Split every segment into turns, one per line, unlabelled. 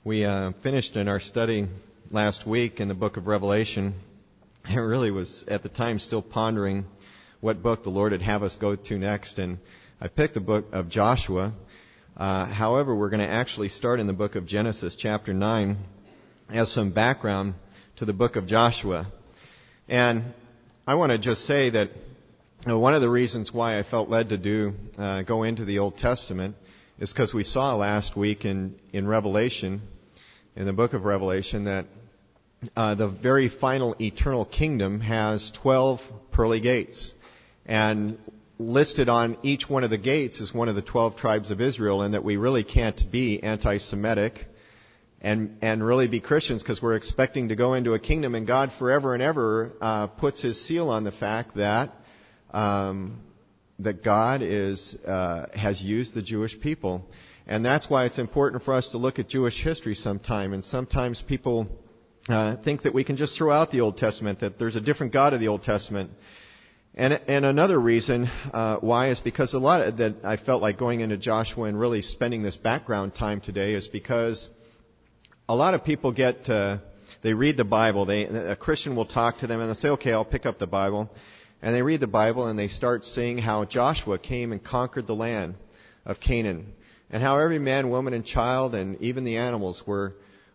We finished in our study last week in the book of Revelation. I really was at the time still pondering what book the Lord would have us go to next, and I picked the book of Joshua. However, we're going to actually start in the book of Genesis chapter 9 as some background to the book of Joshua. And I want to just say that one of the reasons why I felt led to go into the Old Testament is because we saw last week in Revelation, in the book of Revelation, that the very final eternal kingdom has 12 pearly gates. And listed on each one of the gates is one of the 12 tribes of Israel, and that we really can't be anti-Semitic and really be Christians because we're expecting to go into a kingdom, and God forever and ever puts His seal on the fact that God has used the Jewish people. And that's why it's important for us to look at Jewish history sometime. And sometimes people think that we can just throw out the Old Testament, that there's a different God of the Old Testament. And another reason why is because a lot of that I felt like going into Joshua and really spending this background time today is because a lot of people they read the Bible. A Christian will talk to them and they'll say, okay, I'll pick up the Bible. And they read the Bible and they start seeing how Joshua came and conquered the land of Canaan, and how every man, woman, and child, and even the animals were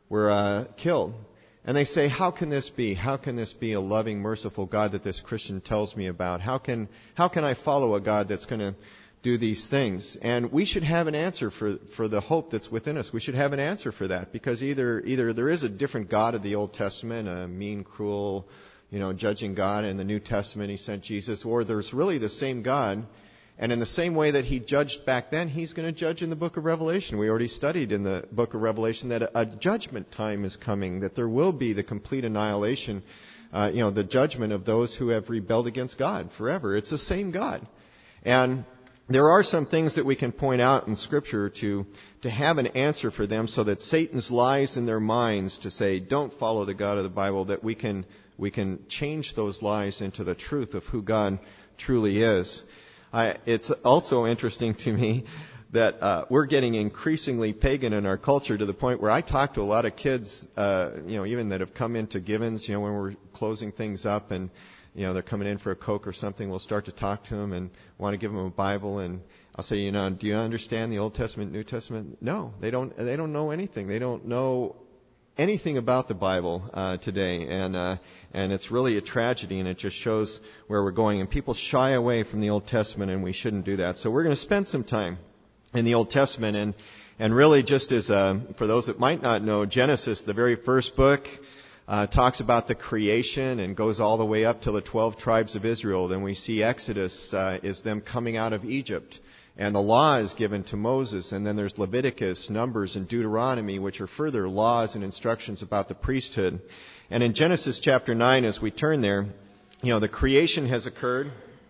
killed. And they say, how can this be? How can this be a loving, merciful God that this Christian tells me about? How can I follow a God that's going to do these things? And we should have an answer for the hope that's within us. We should have an answer for that, because either there is a different God of the Old Testament, a mean, cruel, judging God. In the New Testament, He sent Jesus, or there's really the same God. And in the same way that He judged back then, He's going to judge in the book of Revelation. We already studied in the book of Revelation that a judgment time is coming, that there will be the complete annihilation, the judgment of those who have rebelled against God forever. It's the same God. And there are some things that we can point out in Scripture to have an answer for them, so that Satan's lies in their minds to say, don't follow the God of the Bible, that we can change those lies into the truth of who God truly is. It's also interesting to me that we're getting increasingly pagan in our culture, to the point where I talk to a lot of kids, even that have come into Givens, when we're closing things up, and they're coming in for a Coke or something. We'll start to talk to them and want to give them a Bible, and I'll say, do you understand the Old Testament, New Testament? No, they don't know anything. They don't know anything about the Bible today, and it's really a tragedy, and it just shows where we're going. And people shy away from the Old Testament, and we shouldn't do that. So we're going to spend some time in the Old Testament, and really just as for those that might not know, Genesis, the very first book, talks about the creation and goes all the way up to the 12 tribes of Israel. Then we see Exodus is them coming out of Egypt. And the law is given to Moses, and then there's Leviticus, Numbers, and Deuteronomy, which are further laws and instructions about the priesthood. And in Genesis chapter 9, as we turn there, the creation has occurred.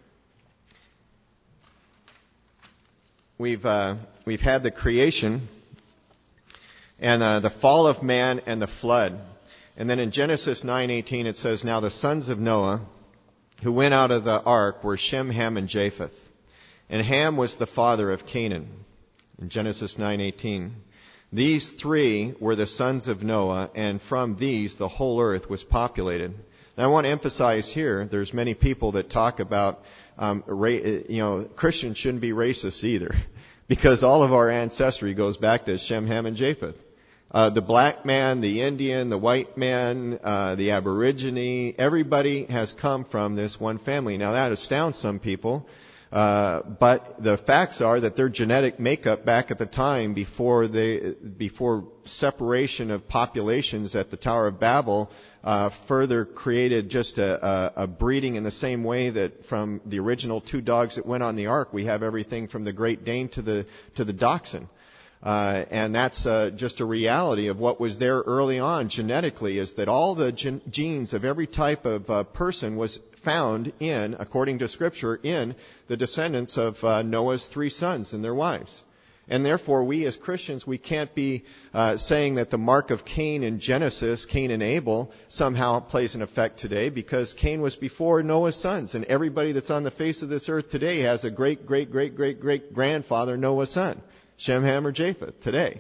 We've had the creation, and the fall of man and the flood. And then in Genesis 9:18 it says, now the sons of Noah who went out of the ark were Shem, Ham, and Japheth. And Ham was the father of Canaan, in Genesis 9:18. These three were the sons of Noah, and from these the whole earth was populated. Now I want to emphasize here, there's many people that talk about, Christians shouldn't be racist either, because all of our ancestry goes back to Shem, Ham, and Japheth. The black man, the Indian, the white man, the Aborigine, everybody has come from this one family. Now that astounds some people. But the facts are that their genetic makeup back at the time before separation of populations at the Tower of Babel, further created just a breeding in the same way that from the original two dogs that went on the ark, we have everything from the Great Dane to the Dachshund. And that's just a reality of what was there early on genetically, is that all the genes of every type of person was found in, according to Scripture, in the descendants of Noah's three sons and their wives. And therefore, we as Christians, we can't be saying that the mark of Cain in Genesis, Cain and Abel, somehow plays an effect today, because Cain was before Noah's sons, and everybody that's on the face of this earth today has a great-great-great-great-great-grandfather, Noah's son, Shem, Ham, or Japheth, today.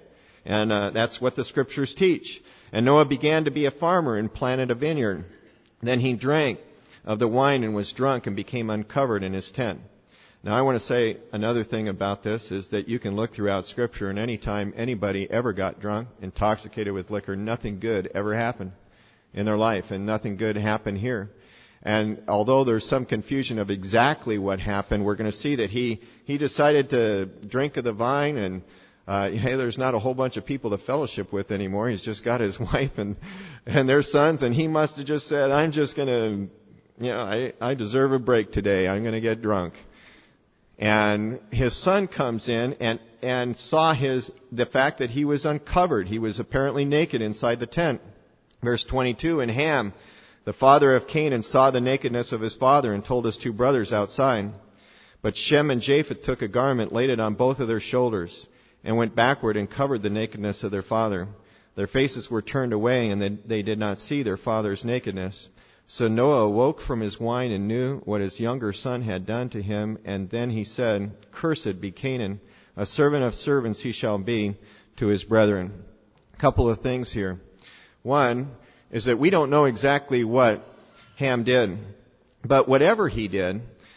And that's what the scriptures teach. And Noah began to be a farmer and planted a vineyard. Then he drank of the wine and was drunk and became uncovered in his tent. Now I want to say another thing about this is that you can look throughout Scripture, and any time anybody ever got drunk, intoxicated with liquor, nothing good ever happened in their life, and nothing good happened here. And although there's some confusion of exactly what happened, we're going to see that he decided to drink of the vine, and hey, there's not a whole bunch of people to fellowship with anymore. He's just got his wife and their sons, and he must have just said, I'm just going to, I deserve a break today. I'm going to get drunk. And his son comes in and saw the fact that he was uncovered. He was apparently naked inside the tent. Verse 22, and Ham, the father of Canaan, saw the nakedness of his father and told his two brothers outside. But Shem and Japheth took a garment, laid it on both of their shoulders, and went backward and covered the nakedness of their father. Their faces were turned away, and they did not see their father's nakedness. So Noah awoke from his wine and knew what his younger son had done to him. And then he said, Cursed be Canaan, a servant of servants he shall be to his brethren. A couple of things here. One is that we don't know exactly what Ham did. But whatever he did,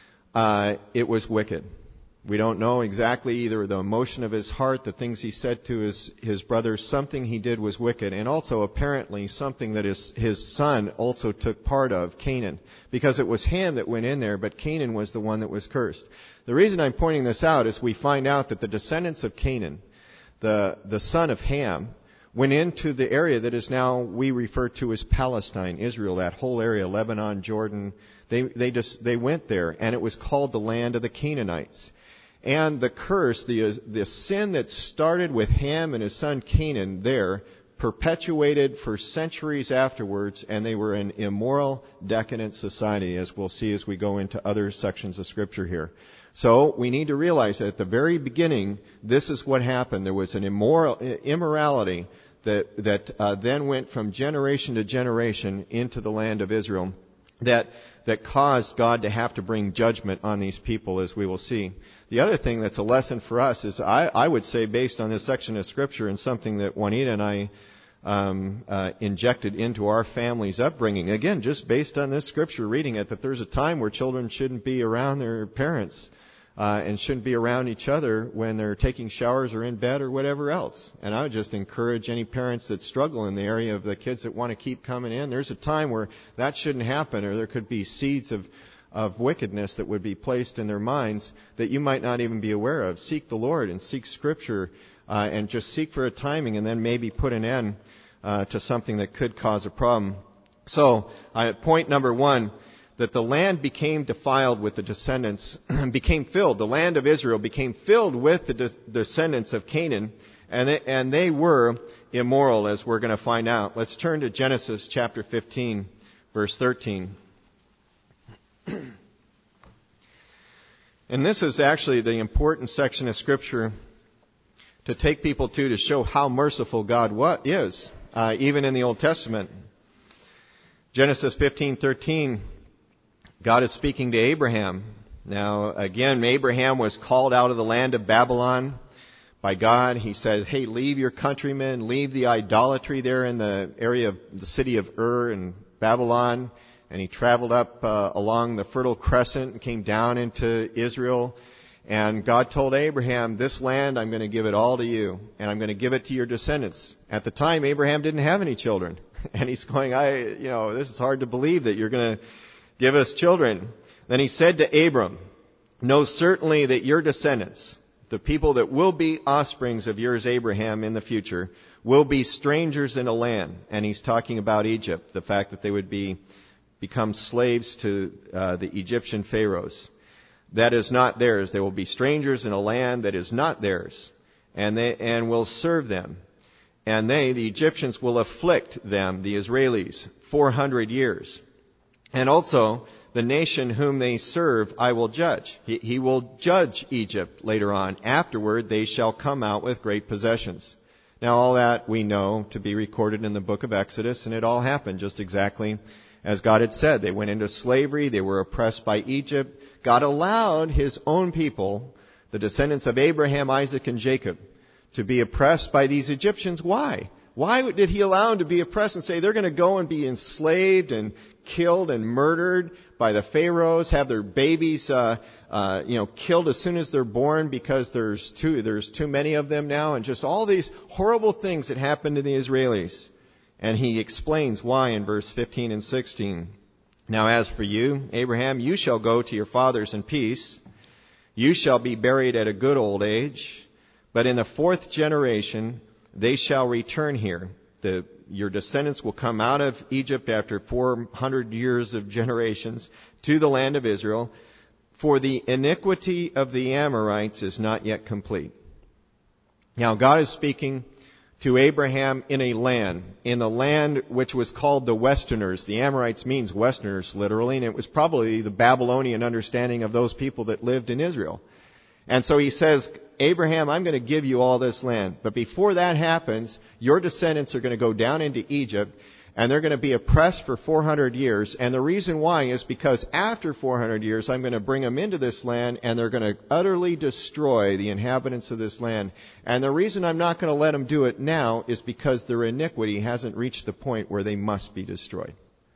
it was wicked. We don't know exactly either the emotion of his heart, the things he said to his brothers. Something he did was wicked, and also apparently something that his son also took part of, Canaan, because it was Ham that went in there, but Canaan was the one that was cursed. The reason I'm pointing this out is we find out that the descendants of Canaan, the son of Ham, went into the area that is now we refer to as Palestine, Israel, that whole area, Lebanon, Jordan. They went there, and it was called the land of the Canaanites. And the curse, the sin that started with Ham and his son Canaan there, perpetuated for centuries afterwards, and they were an immoral, decadent society, as we'll see as we go into other sections of Scripture here. So we need to realize that at the very beginning, this is what happened. There was an immorality that then went from generation to generation into the land of Israel that caused God to have to bring judgment on these people, as we will see. The other thing that's a lesson for us is, I would say, based on this section of Scripture and something that Juanita and I injected into our family's upbringing, again, just based on this Scripture, reading it, that there's a time where children shouldn't be around their parents and shouldn't be around each other when they're taking showers or in bed or whatever else. And I would just encourage any parents that struggle in the area of the kids that want to keep coming in, there's a time where that shouldn't happen, or there could be seeds of wickedness that would be placed in their minds that you might not even be aware of. Seek the Lord and seek Scripture and just seek for a timing, and then maybe put an end to something that could cause a problem. So, point number one, that the land became defiled with the descendants, became filled. The land of Israel became filled with the descendants of Canaan, and they were immoral, as we're going to find out. Let's turn to Genesis chapter 15, verse 13. And this is actually the important section of Scripture to take people to show how merciful God is, even in the Old Testament. Genesis 15:13, God is speaking to Abraham. Now, again, Abraham was called out of the land of Babylon by God. He said, hey, leave your countrymen, leave the idolatry there in the area of the city of Ur in Babylon. And he traveled up along the Fertile Crescent and came down into Israel. And God told Abraham, this land, I'm going to give it all to you, and I'm going to give it to your descendants. At the time, Abraham didn't have any children. And he's going, this is hard to believe that you're going to give us children. Then he said to Abram, know certainly that your descendants, the people that will be offsprings of yours, Abraham, in the future, will be strangers in a land. And he's talking about Egypt, the fact that they would become slaves to the Egyptian pharaohs. That is not theirs. They will be strangers in a land that is not theirs, and will serve them. And the Egyptians, will afflict them, the Israelis, 400 years. And also, the nation whom they serve, I will judge. He will judge Egypt later on. Afterward, they shall come out with great possessions. Now, all that we know to be recorded in the book of Exodus, and it all happened just exactly as God had said. They went into slavery. They were oppressed by Egypt. God allowed His own people, the descendants of Abraham, Isaac, and Jacob, to be oppressed by these Egyptians. Why? Why did he allow them to be oppressed and say they're going to go and be enslaved and killed and murdered by the pharaohs, have their babies killed as soon as they're born because there's too many of them now, and just all these horrible things that happened to the Israelis. And he explains why in verse 15 and 16. Now as for you, Abraham, you shall go to your fathers in peace. You shall be buried at a good old age. But in the 4th generation, they shall return here. Your descendants will come out of Egypt after 400 years of generations to the land of Israel. For the iniquity of the Amorites is not yet complete. Now God is speaking to Abraham in the land which was called the Westerners. The Amorites means Westerners, literally, and it was probably the Babylonian understanding of those people that lived in Israel. And so he says, Abraham, I'm going to give you all this land. But before that happens, your descendants are going to go down into Egypt, and they're going to be oppressed for 400 years. And the reason why is because after 400 years, I'm going to bring them into this land, and they're going to utterly destroy the inhabitants of this land. And the reason I'm not going to let them do it now is because their iniquity hasn't reached the point where they must be destroyed.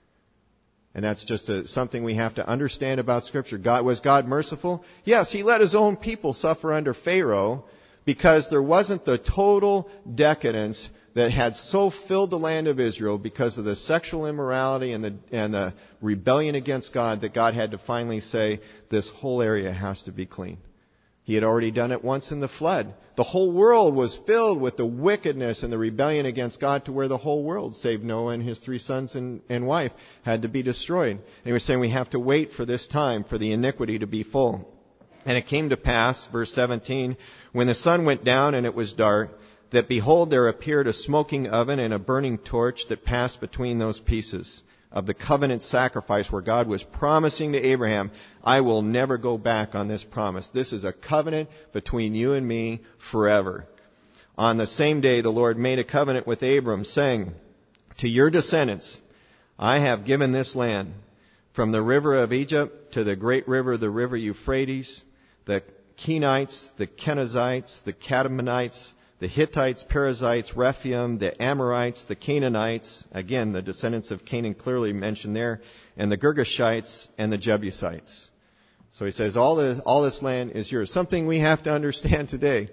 And that's just something we have to understand about Scripture. Was God merciful? Yes, He let His own people suffer under Pharaoh because there wasn't the total decadence that had so filled the land of Israel because of the sexual immorality and the rebellion against God that God had to finally say, this whole area has to be clean. He had already done it once in the flood. The whole world was filled with the wickedness and the rebellion against God to where the whole world, save Noah and his 3 sons and wife, had to be destroyed. And he was saying we have to wait for this time for the iniquity to be full. And it came to pass, verse 17, when the sun went down and it was dark, that behold, there appeared a smoking oven and a burning torch that passed between those pieces of the covenant sacrifice where God was promising to Abraham, I will never go back on this promise. This is a covenant between you and me forever. On the same day, the Lord made a covenant with Abram, saying, to your descendants, I have given this land from the river of Egypt to the great river, the river Euphrates, the Kenites, the Kenizzites, the Kadmonites, the Hittites, Perizzites, Rephaim, the Amorites, the Canaanites, again, the descendants of Canaan clearly mentioned there, and the Girgashites and the Jebusites. So he says, all this land is yours. Something we have to understand today.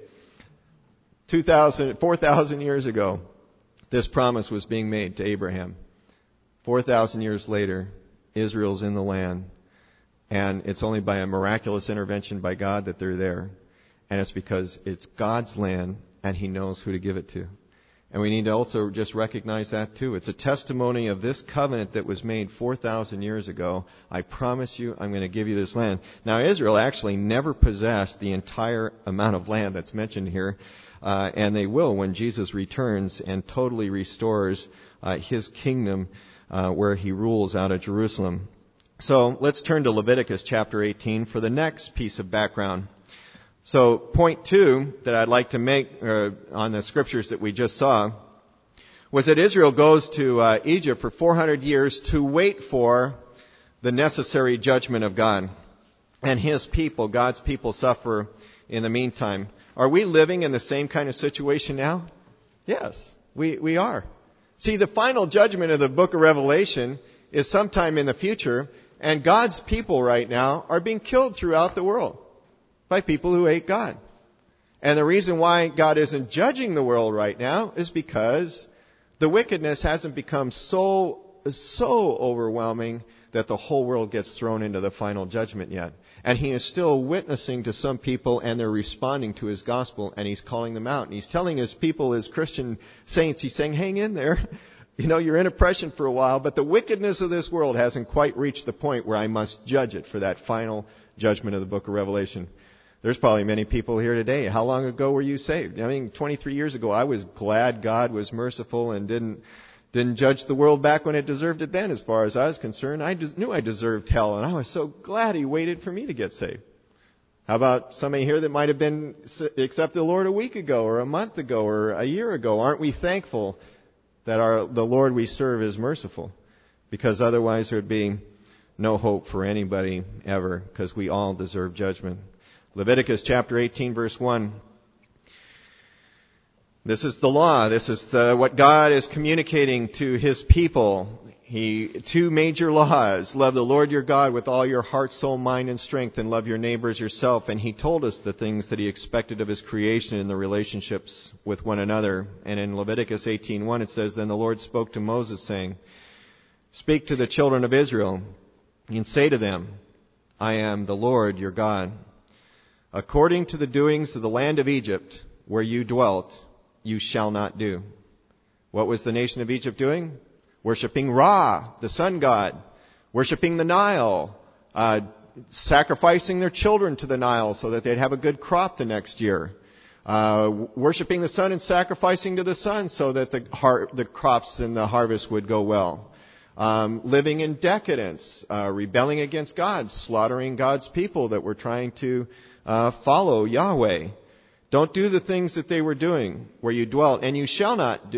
4,000 years ago, this promise was being made to Abraham. 4,000 years later, Israel's in the land, and it's only by a miraculous intervention by God that they're there. And it's because it's God's land, and He knows who to give it to. And we need to also just recognize that too. It's a testimony of this covenant that was made 4,000 years ago. I promise you, I'm going to give you this land. Now, Israel actually never possessed the entire amount of land that's mentioned here. And they will when Jesus returns and totally restores His kingdom where He rules out of Jerusalem. So let's turn to Leviticus chapter 18 for the next piece of background. So point 2 that I'd like to make on the scriptures that we just saw was that Israel goes to Egypt for 400 years to wait for the necessary judgment of God. And His people, God's people, suffer in the meantime. Are we living in the same kind of situation now? Yes, we are. See, the final judgment of the book of Revelation is sometime in the future, and God's people right now are being killed throughout the world by people who hate God. And the reason why God isn't judging the world right now is because the wickedness hasn't become so overwhelming that the whole world gets thrown into the final judgment yet. And He is still witnessing to some people, and they're responding to His gospel, and He's calling them out. And He's telling His people, His Christian saints, He's saying, hang in there. You know, you're in oppression for a while, but the wickedness of this world hasn't quite reached the point where I must judge it for that final judgment of the book of Revelation. There's probably many people here today. How long ago were you saved? 23 years ago, I was glad God was merciful and didn't judge the world back when it deserved it then, as far as I was concerned. I just knew I deserved hell, and I was so glad He waited for me to get saved. How about somebody here that might have been accepted the Lord a week ago or a month ago or a year ago? Aren't we thankful that the Lord we serve is merciful? Because otherwise there'd be no hope for anybody ever, because we all deserve judgment. Leviticus chapter 18, verse 1. This is the law. This is what God is communicating to His people. Two major laws. Love the Lord your God with all your heart, soul, mind, and strength, and love your neighbor as yourself. And He told us the things that He expected of His creation in the relationships with one another. And in Leviticus 18:1 it says, Then the Lord spoke to Moses, saying, Speak to the children of Israel, and say to them, I am the Lord your God. According to the doings of the land of Egypt, where you dwelt, you shall not do. What was the nation of Egypt doing? Worshipping Ra, the sun god. Worshipping the Nile. Sacrificing their children to the Nile so that they'd have a good crop the next year. Worshipping the sun and sacrificing to the sun so that the crops and the harvest would go well. Living in decadence. Rebelling against God. Slaughtering God's people that were trying to follow Yahweh. Don't do the things that they were doing where you dwelt, and you shall not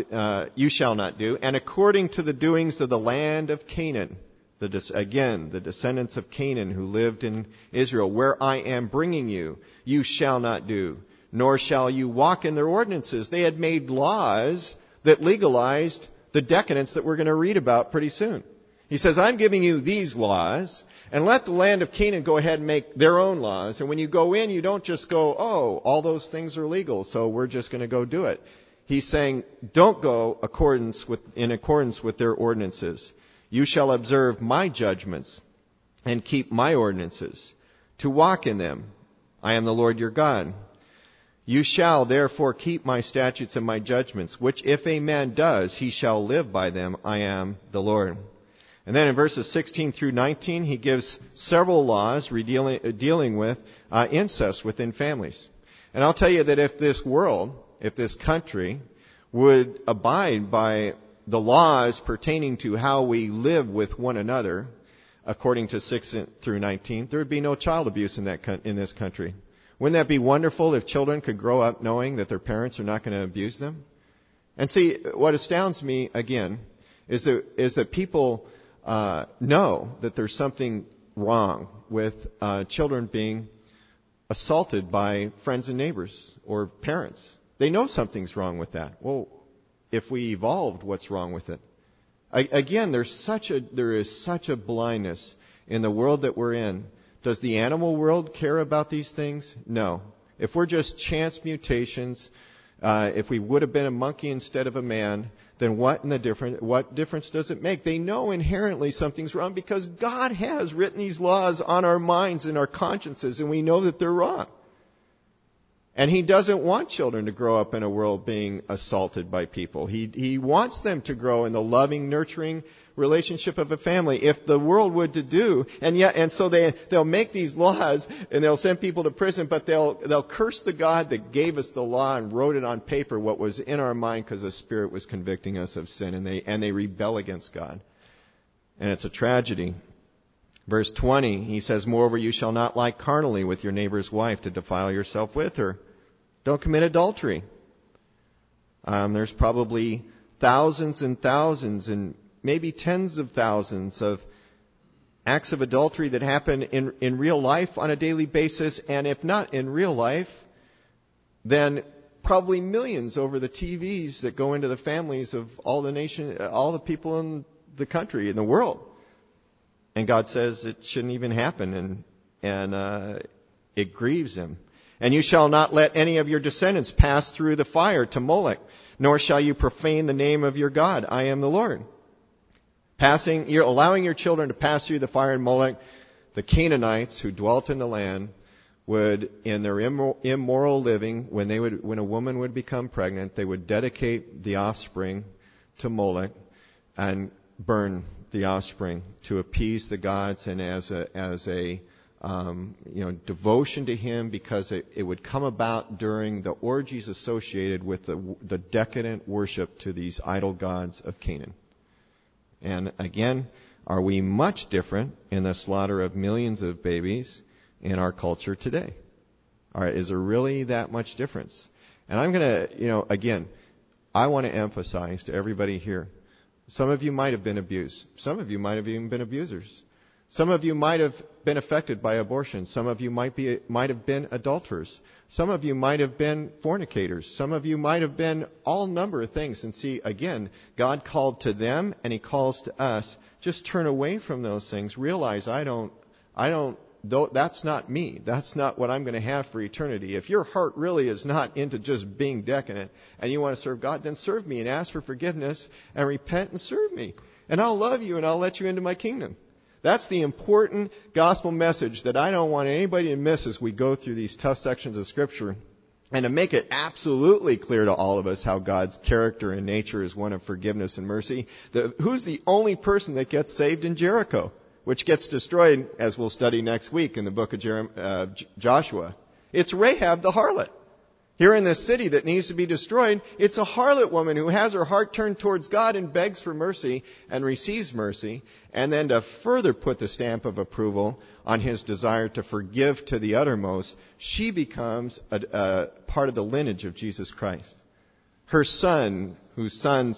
do, and according to the doings of the land of Canaan, the descendants of Canaan who lived in Israel, where I am bringing you, you shall not do, nor shall you walk in their ordinances. They had made laws that legalized the decadence that we're going to read about pretty soon. He says, I'm giving you these laws, and let the land of Canaan go ahead and make their own laws. And when you go in, you don't just go, oh, all those things are legal, so we're just going to go do it. He's saying, don't go in accordance with their ordinances. You shall observe my judgments and keep my ordinances, to walk in them. I am the Lord your God. You shall therefore keep my statutes and my judgments, which if a man does, he shall live by them. I am the Lord. And then in verses 16 through 19, he gives several laws dealing with incest within families. And I'll tell you that if this country, would abide by the laws pertaining to how we live with one another, according to 6 through 19, there would be no child abuse in this country. Wouldn't that be wonderful if children could grow up knowing that their parents are not going to abuse them? And see, what astounds me, again, is that people know that there's something wrong with children being assaulted by friends and neighbors or parents. They know something's wrong with that. Well, if we evolved, what's wrong with it? Again, there is such a blindness in the world that we're in. Does the animal world care about these things? No. If we're just chance mutations, if we would have been a monkey instead of a man, then what difference does it make? They know inherently something's wrong because God has written these laws on our minds and our consciences, and we know that they're wrong. And He doesn't want children to grow up in a world being assaulted by people. He wants them to grow in the loving, nurturing relationship of a family. If the world would to do, and so they'll make these laws and they'll send people to prison, but they'll curse the God that gave us the law and wrote it on paper what was in our mind because the Spirit was convicting us of sin, and they rebel against God. And it's a tragedy. Verse 20, he says, Moreover, you shall not lie carnally with your neighbor's wife to defile yourself with her. Don't commit adultery. There's probably thousands and thousands and maybe tens of thousands of acts of adultery that happen in real life on a daily basis. And if not in real life, then probably millions over the TVs that go into the families of all the people in the country, in the world. And God says it shouldn't even happen, and it grieves Him. And you shall not let any of your descendants pass through the fire to Molech, nor shall you profane the name of your God. I am the Lord. You're allowing your children to pass through the fire in Molech. The Canaanites who dwelt in the land would, in their immoral living, when a woman would become pregnant, they would dedicate the offspring to Molech and burn the offspring to appease the gods and as a devotion to him, because it would come about during the orgies associated with the decadent worship to these idol gods of Canaan. And again, are we much different in the slaughter of millions of babies in our culture today? All right, is there really that much difference? And I'm going to, again, I want to emphasize to everybody here, some of you might have been abused. Some of you might have even been abusers. Some of you might have been affected by abortion. Some of you might have been adulterers. Some of you might have been fornicators. Some of you might have been all number of things. And see, again, God called to them and He calls to us. Just turn away from those things. Realize that's not me. That's not what I'm going to have for eternity. If your heart really is not into just being decadent and you want to serve God, then serve me and ask for forgiveness and repent and serve me. And I'll love you and I'll let you into my kingdom. That's the important gospel message that I don't want anybody to miss as we go through these tough sections of Scripture. And to make it absolutely clear to all of us how God's character and nature is one of forgiveness and mercy, who's the only person that gets saved in Jericho, which gets destroyed, as we'll study next week in the book of Joshua? It's Rahab the harlot. Here in this city that needs to be destroyed, it's a harlot woman who has her heart turned towards God and begs for mercy and receives mercy. And then to further put the stamp of approval on His desire to forgive to the uttermost, she becomes a part of the lineage of Jesus Christ. Her son, whose son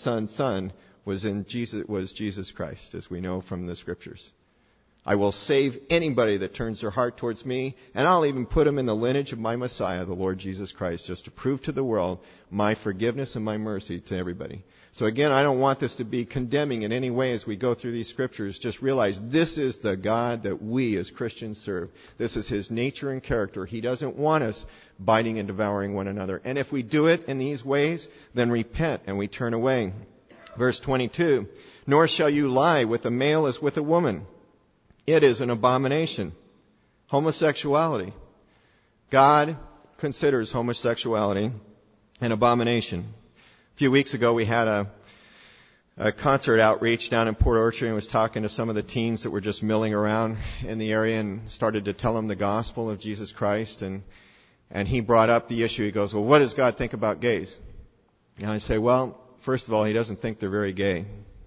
was Jesus Christ, as we know from the Scriptures. I will save anybody that turns their heart towards me, and I'll even put them in the lineage of my Messiah, the Lord Jesus Christ, just to prove to the world my forgiveness and my mercy to everybody. So again, I don't want this to be condemning in any way as we go through these Scriptures. Just realize this is the God that we as Christians serve. This is His nature and character. He doesn't want us biting and devouring one another. And if we do it in these ways, then repent and we turn away. Verse 22, nor shall you lie with a male as with a woman. It is an abomination. Homosexuality. God considers homosexuality an abomination. A few weeks ago we had a concert outreach down in Port Orchard and was talking to some of the teens that were just milling around in the area and started to tell them the gospel of Jesus Christ. And he brought up the issue. He goes, well, what does God think about gays? And I say, well, first of all, He doesn't think they're very gay.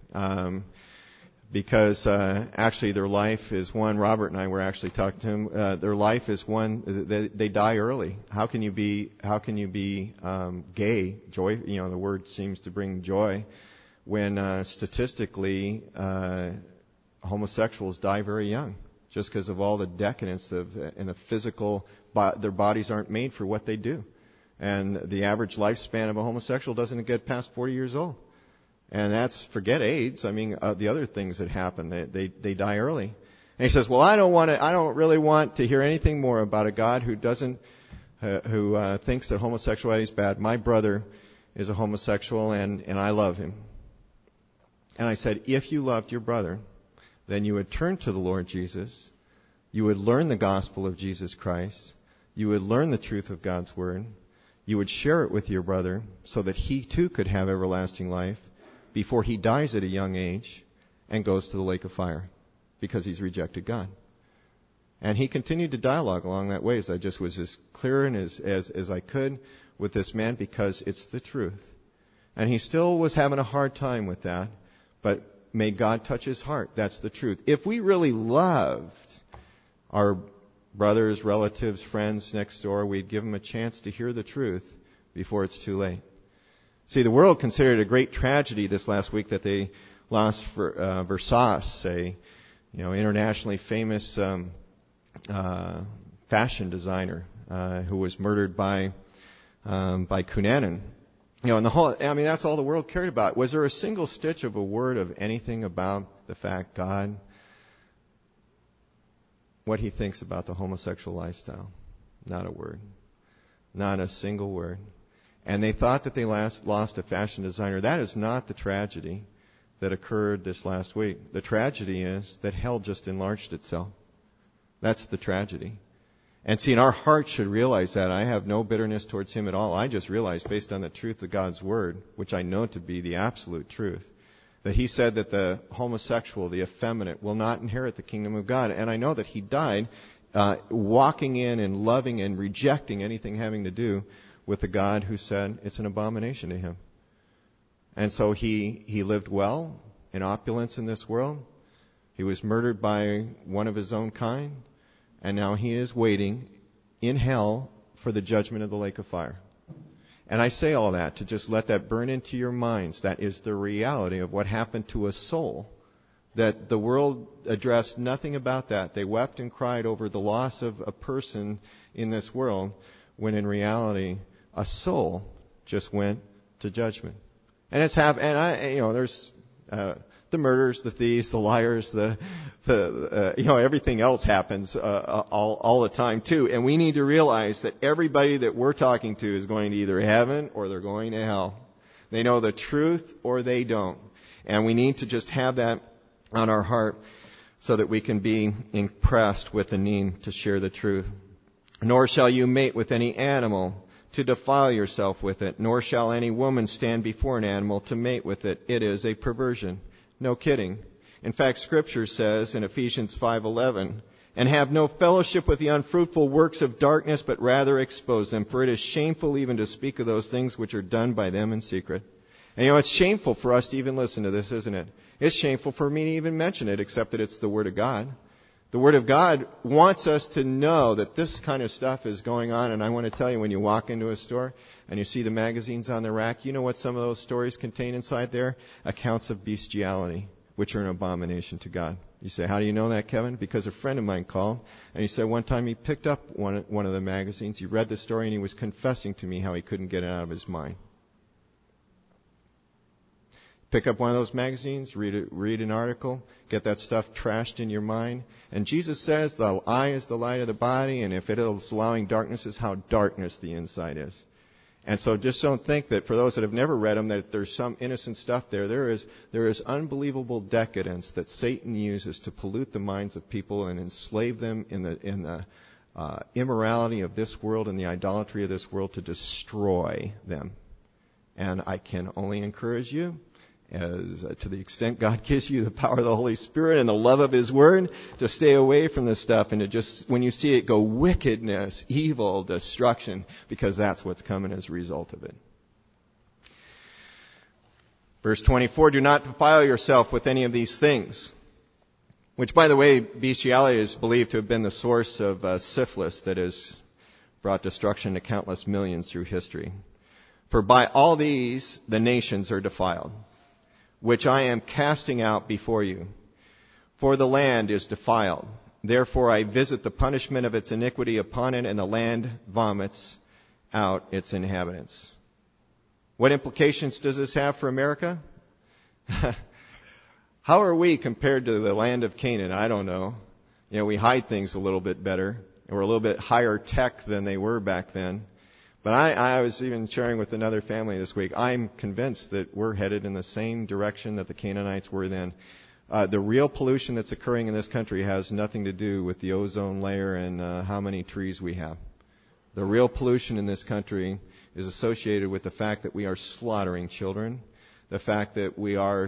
Because actually their life is one. Robert and I were actually talking to him. Their life is one. They die early. How can you be gay? Joy. The word seems to bring joy. When statistically homosexuals die very young, just because of all the decadence and the physical. Their bodies aren't made for what they do, and the average lifespan of a homosexual doesn't get past 40 years old. And forget AIDS. I mean, the other things that happen, they die early. And he says, well, I don't really want to hear anything more about a God who thinks that homosexuality is bad. My brother is a homosexual and I love him. And I said, if you loved your brother, then you would turn to the Lord Jesus. You would learn the gospel of Jesus Christ. You would learn the truth of God's word. You would share it with your brother so that he too could have everlasting life before he dies at a young age and goes to the lake of fire because he's rejected God. And he continued to dialogue along that way. I just was as clear and as I could with this man because it's the truth. And he still was having a hard time with that, but may God touch his heart. That's the truth. If we really loved our brothers, relatives, friends next door, we'd give them a chance to hear the truth before it's too late. See, the world considered it a great tragedy this last week that they lost Versace, a internationally famous fashion designer who was murdered by Cunanan. And that's all the world cared about. Was there a single stitch of a word of anything about the fact God, what He thinks about the homosexual lifestyle? Not a word. Not a single word. And they thought that they lost a fashion designer. That is not the tragedy that occurred this last week. The tragedy is that hell just enlarged itself. That's the tragedy. And see, in our hearts should realize that. I have no bitterness towards him at all. I just realized, based on the truth of God's word, which I know to be the absolute truth, that He said that the homosexual, the effeminate, will not inherit the kingdom of God. And I know that he died walking in and loving and rejecting anything having to do with the God who said it's an abomination to Him. And so he lived well in opulence in this world. He was murdered by one of his own kind. And now he is waiting in hell for the judgment of the lake of fire. And I say all that to just let that burn into your minds. That is the reality of what happened to a soul that the world addressed nothing about that. They wept and cried over the loss of a person in this world, when in reality, a soul just went to judgment. And it's there's the murders, the thieves, the liars, everything else happens all the time too. And we need to realize that everybody that we're talking to is going to either heaven or they're going to hell. They know the truth or they don't. And we need to just have that on our heart so that we can be impressed with the need to share the truth. Nor shall you mate with any animal to defile yourself with it, nor shall any woman stand before an animal to mate with it. It is a perversion. No kidding. In fact, Scripture says in Ephesians 5:11, and have no fellowship with the unfruitful works of darkness, but rather expose them, for it is shameful even to speak of those things which are done by them in secret. And it's shameful for us to even listen to this, isn't it? It's shameful for me to even mention it, except that it's the Word of God. The Word of God wants us to know that this kind of stuff is going on. And I want to tell you, when you walk into a store and you see the magazines on the rack, you know what some of those stories contain inside there? Accounts of bestiality, which are an abomination to God. You say, how do you know that, Kevin? Because a friend of mine called, and he said one time he picked up one of the magazines, he read the story, and he was confessing to me how he couldn't get it out of his mind. Pick up one of those magazines, read an article, get that stuff trashed in your mind. And Jesus says the eye is the light of the body, and if it is allowing darkness, is how darkness the inside is. And so just don't think that for those that have never read them that there's some innocent stuff there. There is unbelievable decadence that Satan uses to pollute the minds of people and enslave them in the immorality of this world and the idolatry of this world to destroy them. And I can only encourage you, to the extent God gives you the power of the Holy Spirit and the love of His Word, to stay away from this stuff and to just, when you see it, go wickedness, evil, destruction, because that's what's coming as a result of it. Verse 24, do not defile yourself with any of these things, which, by the way, bestiality is believed to have been the source of syphilis that has brought destruction to countless millions through history. For by all these the nations are defiled, which I am casting out before you. For the land is defiled. Therefore I visit the punishment of its iniquity upon it, and the land vomits out its inhabitants. What implications does this have for America? How are we compared to the land of Canaan? I don't know. We hide things a little bit better. And we're a little bit higher tech than they were back then. But I was even sharing with another family this week. I'm convinced that we're headed in the same direction that the Canaanites were then. The real pollution that's occurring in this country has nothing to do with the ozone layer and how many trees we have. The real pollution in this country is associated with the fact that we are slaughtering children, the fact that we are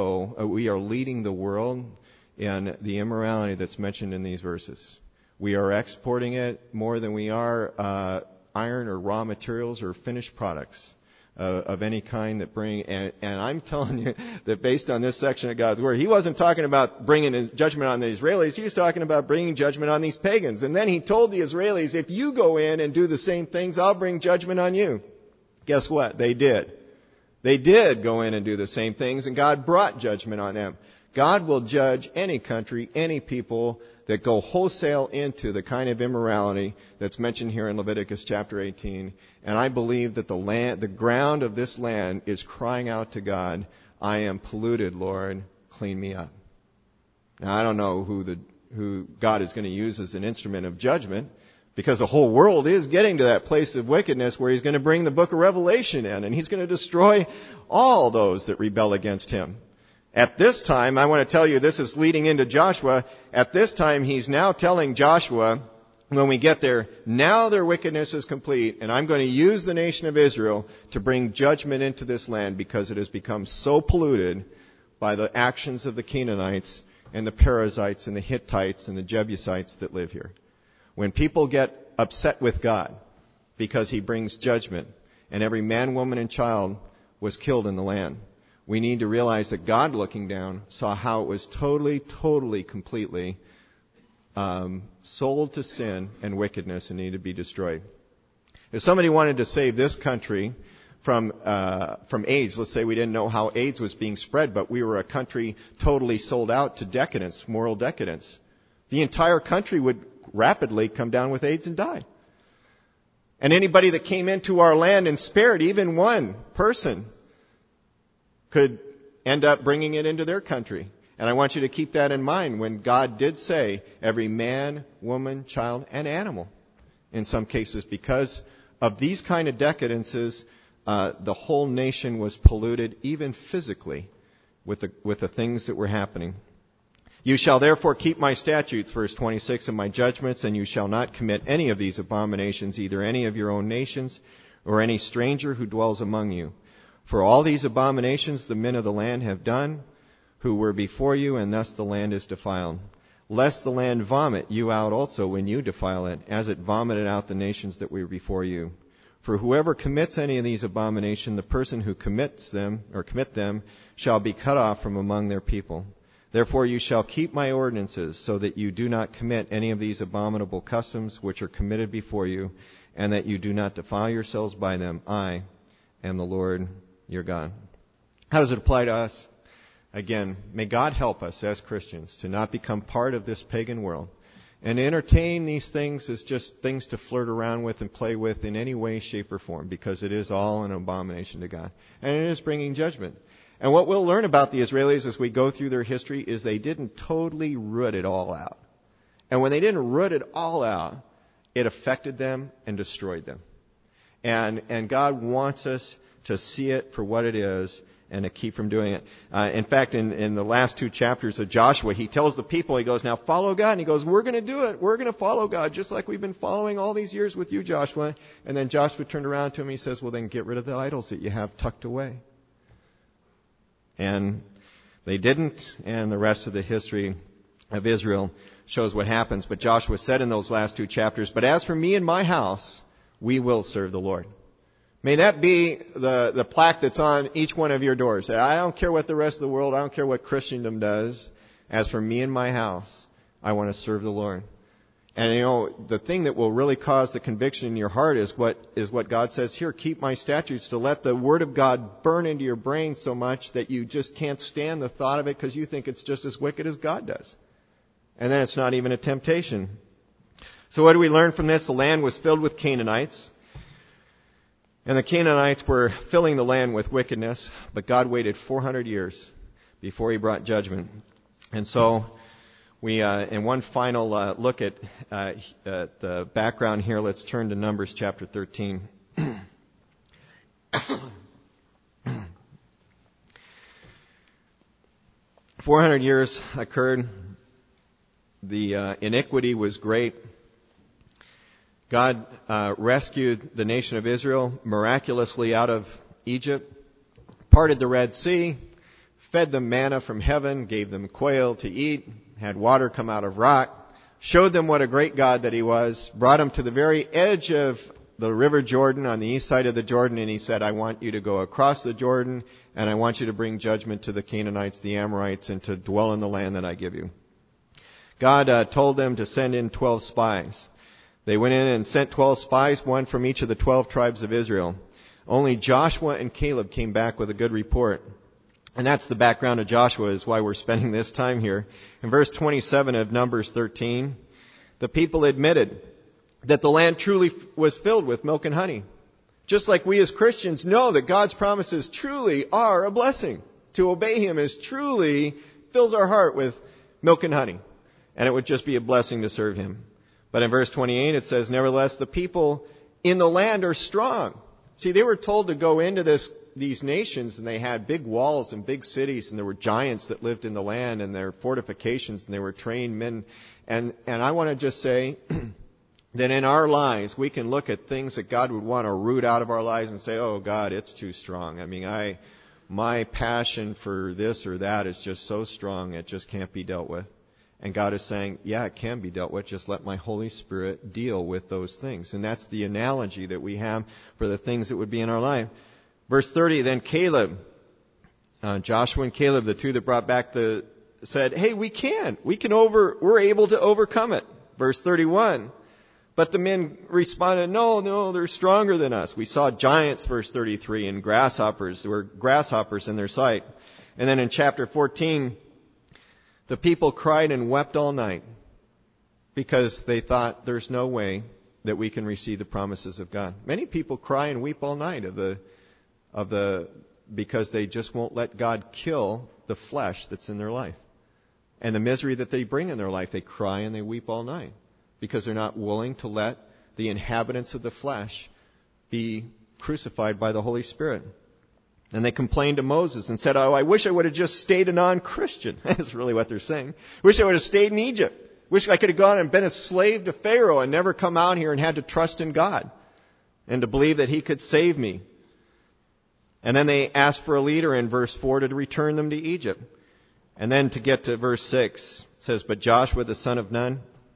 leading the world in the immorality that's mentioned in these verses. We are exporting it more than we are iron or raw materials or finished products of any kind that bring, and I'm telling you that based on this section of God's Word, He wasn't talking about bringing judgment on the Israelis, He was talking about bringing judgment on these pagans. And then He told the Israelis, if you go in and do the same things, I'll bring judgment on you. Guess what? They did. They did go in and do the same things, and God brought judgment on them. God will judge any country, any people that go wholesale into the kind of immorality that's mentioned here in Leviticus chapter 18. And I believe that the ground of this land is crying out to God, I am polluted, Lord, clean me up. Now, I don't know who God is going to use as an instrument of judgment, because the whole world is getting to that place of wickedness where He's going to bring the book of Revelation in, and He's going to destroy all those that rebel against Him. At this time, I want to tell you, this is leading into Joshua. At this time, He's now telling Joshua, when we get there, now their wickedness is complete, and I'm going to use the nation of Israel to bring judgment into this land because it has become so polluted by the actions of the Canaanites and the Perizzites and the Hittites and the Jebusites that live here. When people get upset with God because He brings judgment, and every man, woman, and child was killed in the land, we need to realize that God, looking down, saw how it was totally, completely sold to sin and wickedness and needed to be destroyed. If somebody wanted to save this country from AIDS. Let's say we didn't know how AIDS was being spread, but we were a country totally sold out to decadence, moral decadence. The entire country would rapidly come down with AIDS and die. And anybody that came into our land and spared even one person could end up bringing it into their country. And I want you to keep that in mind when God did say every man, woman, child, and animal. In some cases, because of these kind of decadences, the whole nation was polluted, even physically, with the things that were happening. You shall therefore keep my statutes, verse 26, and my judgments, and you shall not commit any of these abominations, either any of your own nations or any stranger who dwells among you. For all these abominations the men of the land have done, who were before you, and thus the land is defiled. Lest the land vomit you out also when you defile it, as it vomited out the nations that were before you. For whoever commits any of these abominations, the person who commit them, shall be cut off from among their people. Therefore you shall keep my ordinances, so that you do not commit any of these abominable customs which are committed before you, and that you do not defile yourselves by them. I am the Lord your God. How does it apply to us? Again, may God help us as Christians to not become part of this pagan world and entertain these things as just things to flirt around with and play with in any way, shape, or form, because it is all an abomination to God. And it is bringing judgment. And what we'll learn about the Israelis as we go through their history is they didn't totally root it all out. And when they didn't root it all out, it affected them and destroyed them. And God wants us to see it for what it is and to keep from doing it. In fact, in the last 2 chapters of Joshua, he tells the people, he goes, now follow God. And he goes, we're going to do it. We're going to follow God, just like we've been following all these years with you, Joshua. And then Joshua turned around to him and he says, well, then get rid of the idols that you have tucked away. And they didn't, and the rest of the history of Israel shows what happens. But Joshua said in those last 2 chapters, but as for me and my house, we will serve the Lord. May that be the plaque that's on each one of your doors. I don't care what the rest of the world, I don't care what Christendom does. As for me and my house, I want to serve the Lord. And the thing that will really cause the conviction in your heart is what God says here. Keep my statutes, to let the Word of God burn into your brain so much that you just can't stand the thought of it because you think it's just as wicked as God does. And then it's not even a temptation. So what do we learn from this? The land was filled with Canaanites. And the Canaanites were filling the land with wickedness, but God waited 400 years before he brought judgment. And so we, in one final look at the background here, let's turn to Numbers chapter 13. 400 years occurred. The iniquity was great. God rescued the nation of Israel miraculously out of Egypt, parted the Red Sea, fed them manna from heaven, gave them quail to eat, had water come out of rock, showed them what a great God that he was, brought them to the very edge of the river Jordan, on the east side of the Jordan, and he said, I want you to go across the Jordan, and I want you to bring judgment to the Canaanites, the Amorites, and to dwell in the land that I give you. God told them to send in 12 spies. They went in and sent 12 spies, one from each of the 12 tribes of Israel. Only Joshua and Caleb came back with a good report. And that's the background of Joshua, is why we're spending this time here. In verse 27 of Numbers 13, the people admitted that the land truly was filled with milk and honey. Just like we as Christians know that God's promises truly are a blessing. To obey him is truly fills our heart with milk and honey. And it would just be a blessing to serve him. But in verse 28 it says, nevertheless, the people in the land are strong. See, they were told to go into these nations, and they had big walls and big cities, and there were giants that lived in the land, and there were fortifications, and they were trained men. And I want to just say that in our lives, we can look at things that God would want to root out of our lives and say, oh God, it's too strong. I mean, my passion for this or that is just so strong, it just can't be dealt with. And God is saying, yeah, it can be dealt with. Just let my Holy Spirit deal with those things. And that's the analogy that we have for the things that would be in our life. Verse 30, then Caleb, Joshua and Caleb, the two that brought back said, hey, we're able to overcome it. Verse 31, But the men responded, no, they're stronger than us. We saw giants, verse 33, and grasshoppers. There were grasshoppers in their sight. And then in chapter 14, the people cried and wept all night because they thought there's no way that we can receive the promises of God. Many people cry and weep all night because they just won't let God kill the flesh that's in their life. And the misery that they bring in their life, they cry and they weep all night because they're not willing to let the inhabitants of the flesh be crucified by the Holy Spirit. And they complained to Moses and said, I wish I would have just stayed a non-Christian. That's really what they're saying. Wish I would have stayed in Egypt. Wish I could have gone and been a slave to Pharaoh and never come out here and had to trust in God and to believe that he could save me. And then they asked for a leader in verse 4 to return them to Egypt. And then to get to verse 6, it says, But Joshua the son of Nun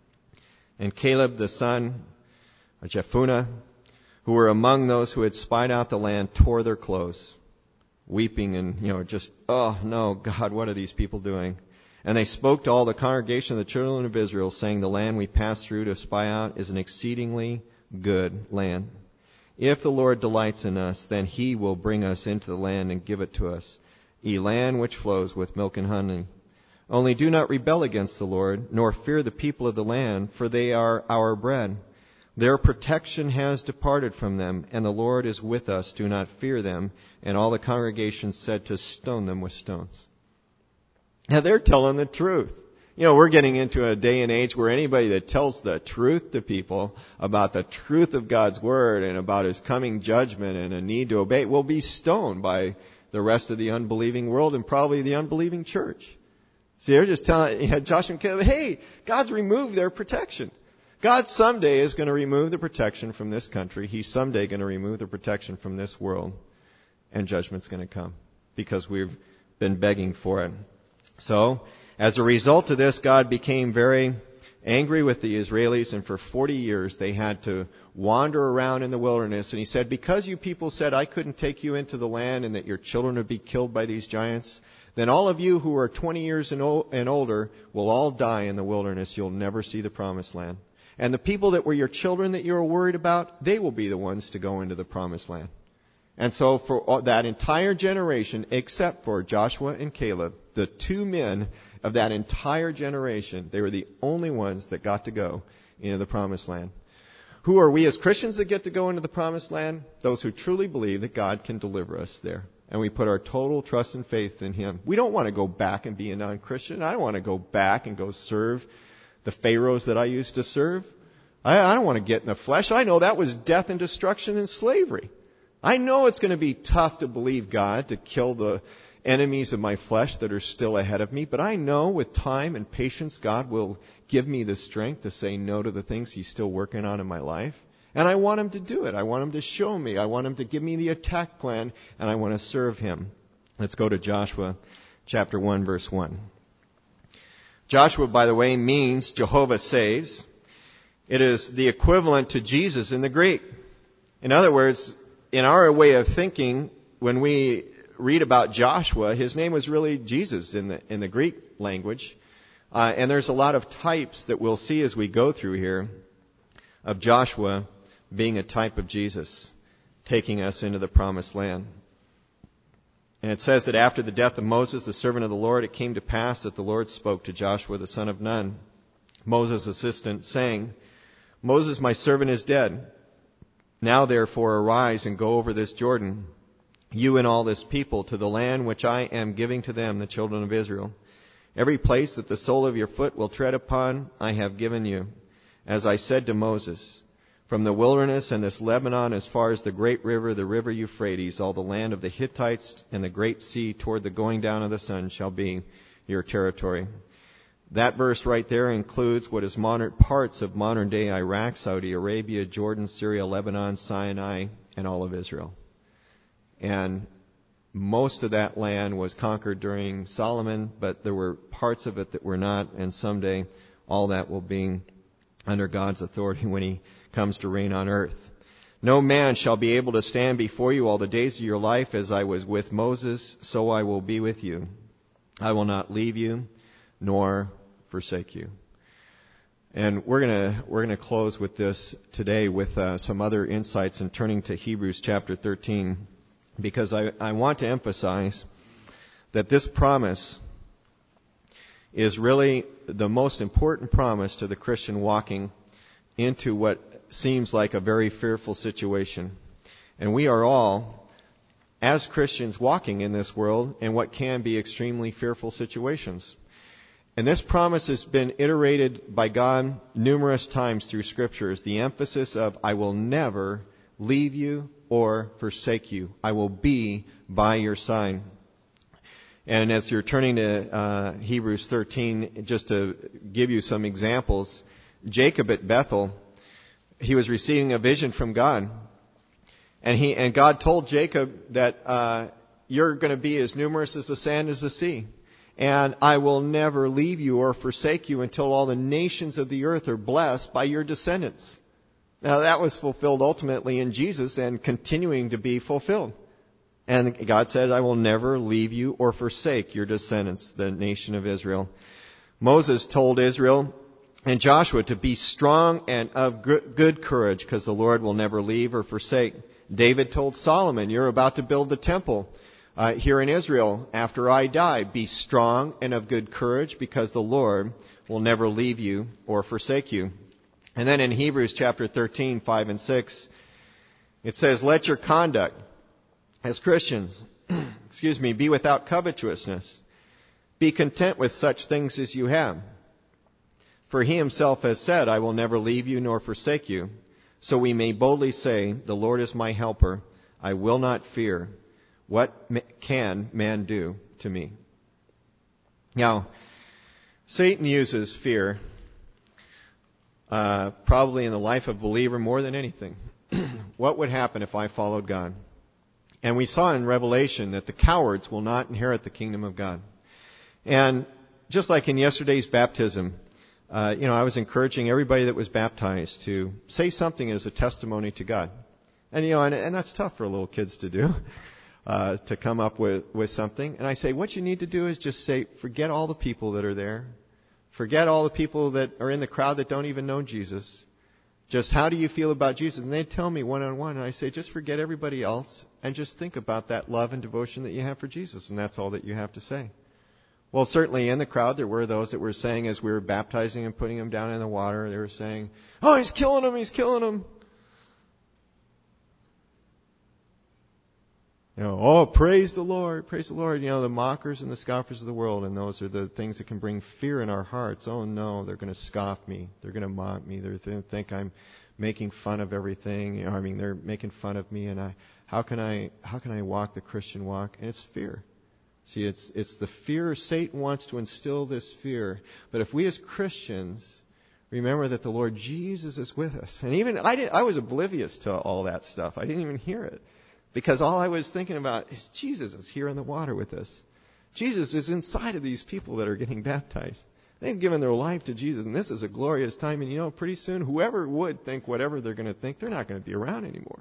and Caleb the son of Jephunneh, who were among those who had spied out the land, tore their clothes, weeping and, just, oh no, God, what are these people doing? And they spoke to all the congregation of the children of Israel, saying, The land we passed through to spy out is an exceedingly good land. If the Lord delights in us, then he will bring us into the land and give it to us, a land which flows with milk and honey. Only do not rebel against the Lord, nor fear the people of the land, for they are our bread. Their protection has departed from them, and the Lord is with us. Do not fear them. And all the congregation said to stone them with stones. Now they're telling the truth. We're getting into a day and age where anybody that tells the truth to people about the truth of God's Word and about His coming judgment and a need to obey will be stoned by the rest of the unbelieving world and probably the unbelieving church. See, they're just telling Joshua and Caleb, hey, God's removed their protection. God someday is going to remove the protection from this country. He's someday going to remove the protection from this world. And judgment's going to come because we've been begging for it. So, as a result of this, God became very angry with the Israelis, and for 40 years they had to wander around in the wilderness. And he said, because you people said I couldn't take you into the land and that your children would be killed by these giants, then all of you who are 20 years and older will all die in the wilderness. You'll never see the promised land. And the people that were your children that you were worried about, they will be the ones to go into the promised land. And so for that entire generation, except for Joshua and Caleb, the two men of that entire generation, they were the only ones that got to go into the promised land. Who are we as Christians that get to go into the promised land? Those who truly believe that God can deliver us there. And we put our total trust and faith in Him. We don't want to go back and be a non-Christian. I don't want to go back and go serve the pharaohs that I used to serve. I don't want to get in the flesh. I know that was death and destruction and slavery. I know it's going to be tough to believe God to kill the enemies of my flesh that are still ahead of me, but I know with time and patience God will give me the strength to say no to the things He's still working on in my life. And I want Him to do it. I want Him to show me. I want Him to give me the attack plan, and I want to serve Him. Let's go to Joshua chapter 1, verse 1. Joshua, by the way, means Jehovah saves. It is the equivalent to Jesus in the Greek. In other words, in our way of thinking, when we read about Joshua, his name was really Jesus in the Greek language. And there's a lot of types that we'll see as we go through here of Joshua being a type of Jesus, taking us into the promised land. And it says that after the death of Moses, the servant of the Lord, it came to pass that the Lord spoke to Joshua the son of Nun, Moses' assistant, saying, Moses, my servant, is dead. Now therefore arise and go over this Jordan, you and all this people, to the land which I am giving to them, the children of Israel. Every place that the sole of your foot will tread upon, I have given you, as I said to Moses. From the wilderness and this Lebanon as far as the great river, the river Euphrates, all the land of the Hittites and the great sea toward the going down of the sun shall be your territory. That verse right there includes what is parts of modern day Iraq, Saudi Arabia, Jordan, Syria, Lebanon, Sinai, and all of Israel. And most of that land was conquered during Solomon, but there were parts of it that were not, and someday all that will be under God's authority when He comes to reign on earth. No man shall be able to stand before you all the days of your life. As I was with Moses, so I will be with you. I will not leave you nor forsake you. And we're gonna close with this today with some other insights and turning to Hebrews chapter 13, because I want to emphasize that this promise is really the most important promise to the Christian walking into what seems like a very fearful situation. And we are all, as Christians, walking in this world in what can be extremely fearful situations. And this promise has been iterated by God numerous times through scriptures. The emphasis of, I will never leave you or forsake you. I will be by your side. And as you're turning to Hebrews 13, just to give you some examples, Jacob at Bethel, he was receiving a vision from God. And God told Jacob that you're going to be as numerous as the sand as the sea. And I will never leave you or forsake you until all the nations of the earth are blessed by your descendants. Now that was fulfilled ultimately in Jesus and continuing to be fulfilled. And God said, I will never leave you or forsake your descendants, the nation of Israel. Moses told Israel and Joshua to be strong and of good courage, because the Lord will never leave or forsake. David told Solomon, you're about to build the temple here in Israel after I die. Be strong and of good courage, because the Lord will never leave you or forsake you. And then in Hebrews chapter 13, 5 and 6, it says, let your conduct as Christians, be without covetousness. Be content with such things as you have. For he himself has said, I will never leave you nor forsake you. So we may boldly say, the Lord is my helper. I will not fear. What can man do to me? Now, Satan uses fear probably in the life of a believer more than anything. What would happen if I followed God? And we saw in Revelation that the cowards will not inherit the kingdom of God. And just like in yesterday's baptism, I was encouraging everybody that was baptized to say something as a testimony to God. And that's tough for little kids to do, to come up with something. And I say, what you need to do is just say, forget all the people that are there. Forget all the people that are in the crowd that don't even know Jesus. Just how do you feel about Jesus? And they tell me one-on-one, and I say, just forget everybody else and just think about that love and devotion that you have for Jesus. And that's all that you have to say. Well, certainly in the crowd, there were those that were saying, as we were baptizing and putting him down in the water, they were saying, oh, he's killing him, he's killing him. Oh, praise the Lord, praise the Lord. The mockers and the scoffers of the world, and those are the things that can bring fear in our hearts. Oh no, they're going to scoff me. They're going to mock me. They're going to think I'm making fun of everything. They're making fun of me, and how can I walk the Christian walk? And it's fear. See, it's the fear. Satan wants to instill this fear. But if we as Christians remember that the Lord Jesus is with us, and even I was oblivious to all that stuff. I didn't even hear it. Because all I was thinking about is Jesus is here in the water with us. Jesus is inside of these people that are getting baptized. They've given their life to Jesus, and this is a glorious time. And pretty soon, whoever would think whatever they're going to think, they're not going to be around anymore.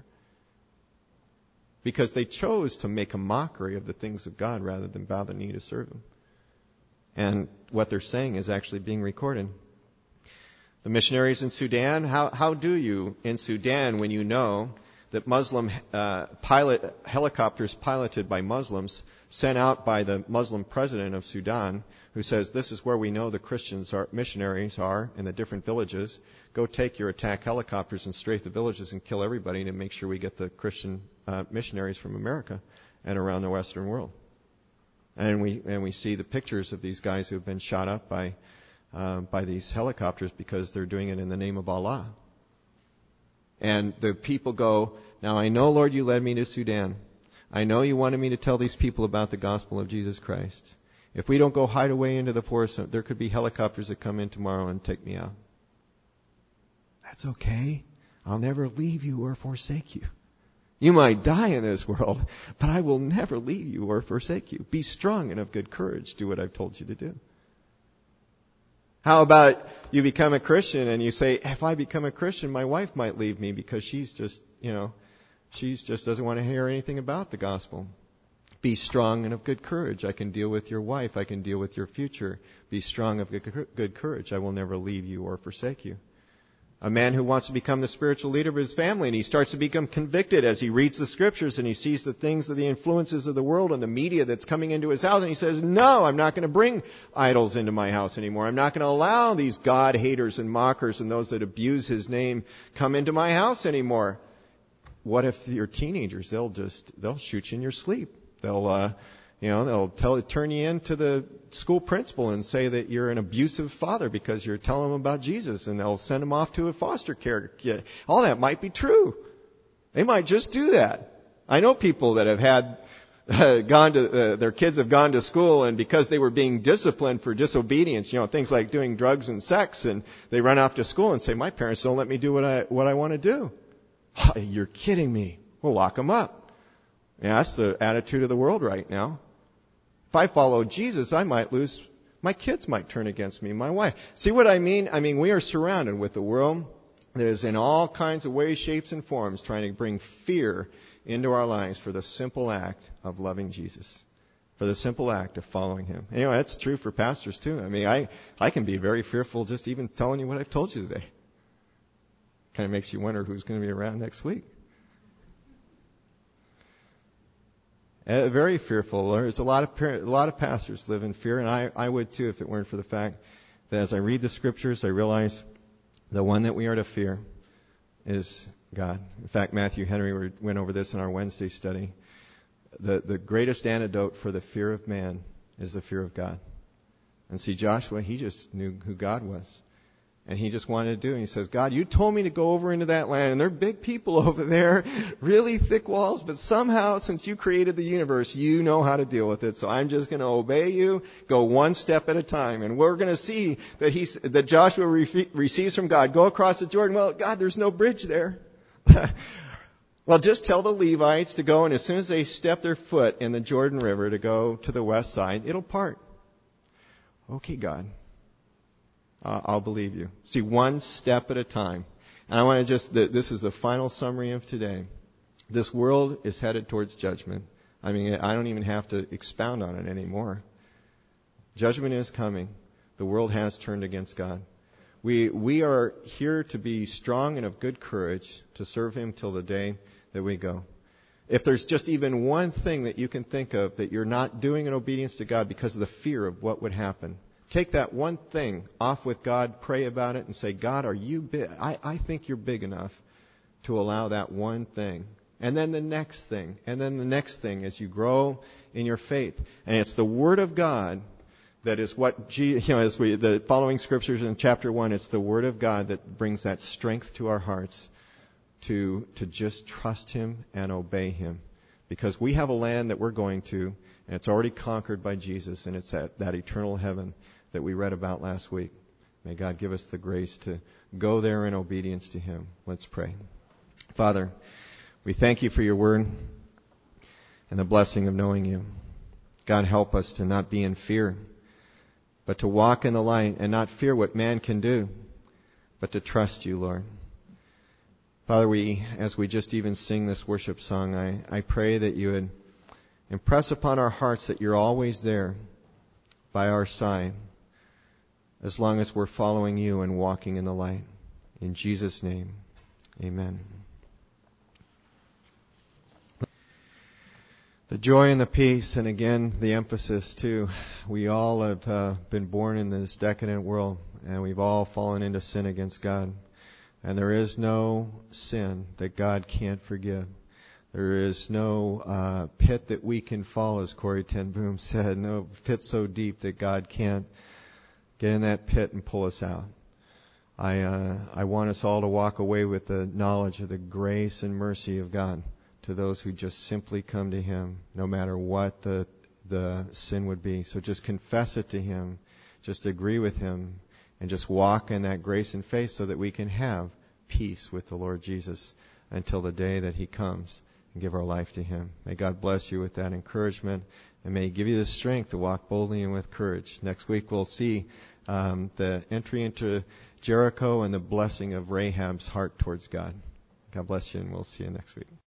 Because they chose to make a mockery of the things of God rather than bow the knee to serve Him. And what they're saying is actually being recorded. The missionaries in Sudan, how do you in Sudan when you know that Muslim helicopters piloted by Muslims sent out by the Muslim president of Sudan, who says, this is where we know the missionaries are in the different villages. Go take your attack helicopters and strafe the villages and kill everybody to make sure we get the Christian missionaries from America and around the Western world. And we see the pictures of these guys who have been shot up by these helicopters because they're doing it in the name of Allah. And the people go, now I know, Lord, you led me to Sudan. I know you wanted me to tell these people about the gospel of Jesus Christ. If we don't go hide away into the forest, there could be helicopters that come in tomorrow and take me out. That's okay. I'll never leave you or forsake you. You might die in this world, but I will never leave you or forsake you. Be strong and of good courage. Do what I've told you to do. How about you become a Christian and you say, if I become a Christian, my wife might leave me because she's just doesn't want to hear anything about the gospel. Be strong and of good courage. I can deal with your wife. I can deal with your future. Be strong of good courage. I will never leave you or forsake you. A man who wants to become the spiritual leader of his family, and he starts to become convicted as he reads the scriptures and he sees the things of the influences of the world and the media that's coming into his house, and he says, no, I'm not going to bring idols into my house anymore. I'm not going to allow these God haters and mockers and those that abuse his name come into my house anymore. What if you're teenagers? They'll shoot you in your sleep. They'll turn you in to the school principal and say that you're an abusive father because you're telling them about Jesus, and they'll send them off to a foster care kid. All that might be true. They might just do that. I know people that have had their kids have gone to school, and because they were being disciplined for disobedience, things like doing drugs and sex, and they run off to school and say, my parents don't let me do what I want to do. You're kidding me. We'll lock them up. Yeah, that's the attitude of the world right now. If I follow Jesus, I might lose, my kids might turn against me, my wife. See what I mean? I mean, we are surrounded with the world that is in all kinds of ways, shapes, and forms trying to bring fear into our lives for the simple act of loving Jesus, for the simple act of following him. Anyway, that's true for pastors too. I mean, I can be very fearful just even telling you what I've told you today. Kind of makes you wonder who's going to be around next week. Very fearful. There's a lot of pastors live in fear, and I would too if it weren't for the fact that as I read the scriptures, I realize the one that we are to fear is God. In fact, Matthew Henry went over this in our Wednesday study. The greatest antidote for the fear of man is the fear of God. And see, Joshua, he just knew who God was. And he just wanted to do it. And he says, God, you told me to go over into that land, and they're big people over there, really thick walls, but somehow, since you created the universe, you know how to deal with it. So I'm just going to obey you, go one step at a time. And we're going to see that Joshua receives from God, go across the Jordan. Well, God, there's no bridge there. Well, just tell the Levites to go, and as soon as they step their foot in the Jordan River to go to the west side, it'll part. Okay, God. I'll believe you. See, one step at a time. And I want to this is the final summary of today. This world is headed towards judgment. I mean, I don't even have to expound on it anymore. Judgment is coming. The world has turned against God. We are here to be strong and of good courage to serve him till the day that we go. If there's just even one thing that you can think of that you're not doing in obedience to God because of the fear of what would happen, take that one thing off with God, pray about it, and say, God, are you big? I think you're big enough to allow that one thing. And then the next thing. And then the next thing as you grow in your faith. And it's the Word of God that is what, the following scriptures in chapter 1, it's the Word of God that brings that strength to our hearts to just trust him and obey him. Because we have a land that we're going to, and it's already conquered by Jesus, and it's that eternal heaven that we read about last week. May God give us the grace to go there in obedience to him. Let's pray. Father, we thank you for your word and the blessing of knowing you. God, help us to not be in fear, but to walk in the light and not fear what man can do, but to trust you, Lord. Father, as we just even sing this worship song, I pray that you would impress upon our hearts that you're always there by our side as long as we're following you and walking in the light. In Jesus' name, amen. The joy and the peace, and again, the emphasis too. We all have been born in this decadent world, and we've all fallen into sin against God. And there is no sin that God can't forgive. There is no pit that we can fall, as Corrie ten Boom said. No pit so deep that God can't get in that pit and pull us out. I want us all to walk away with the knowledge of the grace and mercy of God to those who just simply come to him, no matter what the sin would be. So just confess it to him, just agree with him, and just walk in that grace and faith so that we can have peace with the Lord Jesus until the day that he comes and give our life to him. May God bless you with that encouragement, and may he give you the strength to walk boldly and with courage. Next week we'll see the entry into Jericho and the blessing of Rahab's heart towards God. God bless you, and we'll see you next week.